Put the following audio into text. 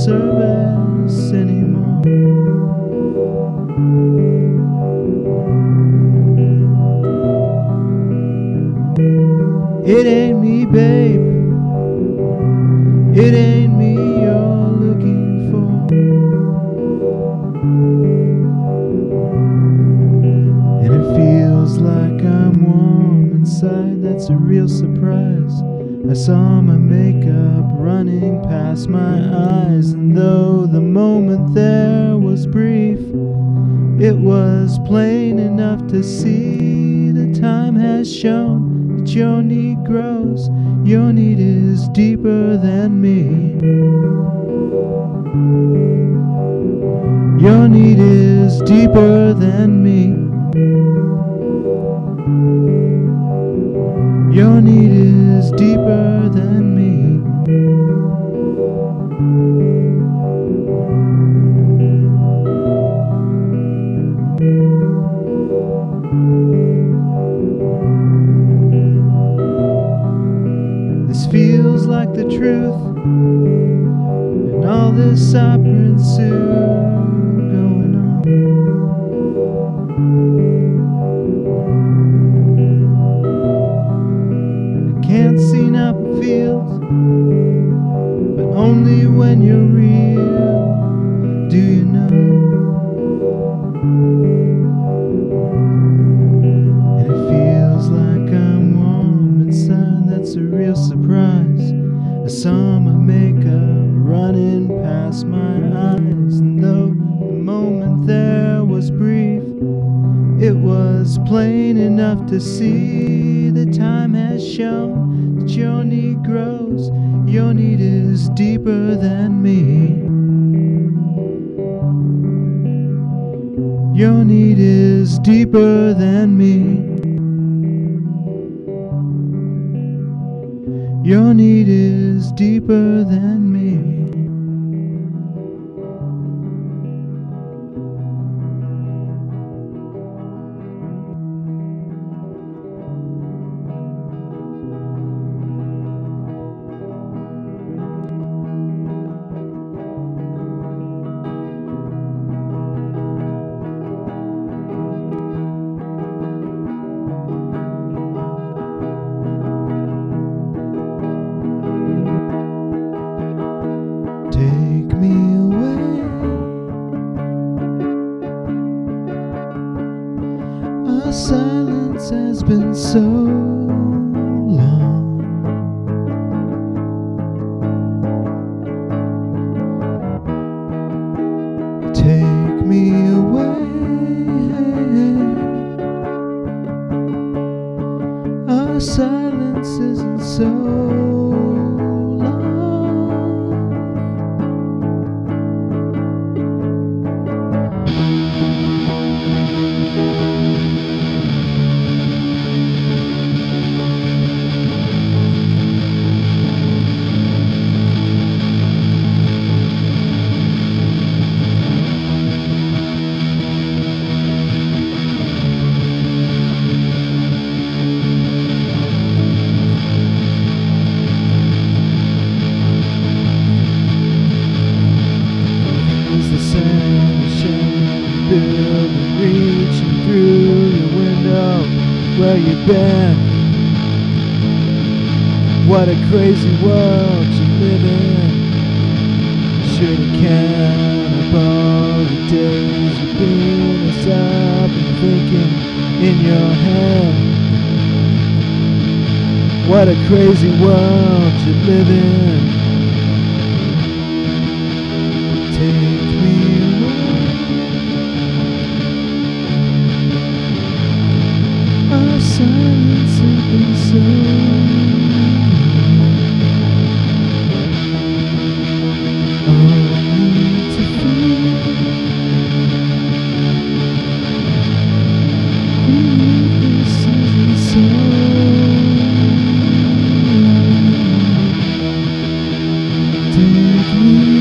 service anymore. It ain't me, babe. It ain't me you're looking for. And it feels like I'm warm inside. That's a real surprise. I saw my makeup running past my eyes, and though the moment there was brief, it was plain enough to see the time has shown that your need grows. Your need is deeper than me. Your need is deeper than me. Your need is deeper than me. This feels like the truth, and all this opera and Sue going on. I can't see Napa Fields, but only when you're real do you know. And it feels like I'm warm inside. That's a real surprise. I saw my makeup running past my eyes, and though the moment there was brief, it was plain enough to see the time has shown that your need grows. Your need is deeper than me. Your need is deeper than me. Your need is deeper than me. Take me away. Our silence has been so long. Take me away. Our silence isn't so building, reaching through your window. Where you been? What a crazy world you live in. Should've cannibal the days you beat us up and thinking in your head. What a crazy world you live in. Take me away. Our silence has been so all I need to feel. This isn't so. Take me